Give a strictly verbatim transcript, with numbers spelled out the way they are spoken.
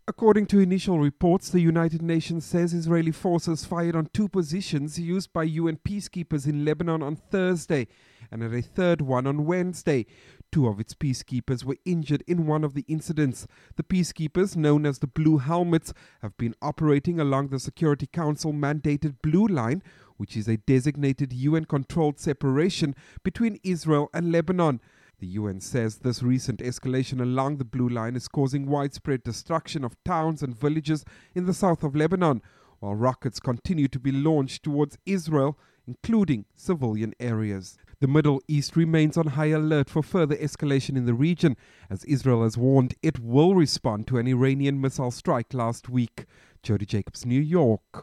According to initial reports, the United Nations says Israeli forces fired on two positions used by U N peacekeepers in Lebanon on Thursday and at a third one on Wednesday. Two of its peacekeepers were injured in one of the incidents. The peacekeepers, known as the Blue Helmets, have been operating along the Security Council mandated Blue Line, which is a designated U N-controlled separation between Israel and Lebanon. The U N says this recent escalation along the Blue Line is causing widespread destruction of towns and villages in the south of Lebanon, while rockets continue to be launched towards Israel, including civilian areas. The Middle East remains on high alert for further escalation in the region, as Israel has warned it will respond to an Iranian missile strike last week. Jody Jacobs, New York.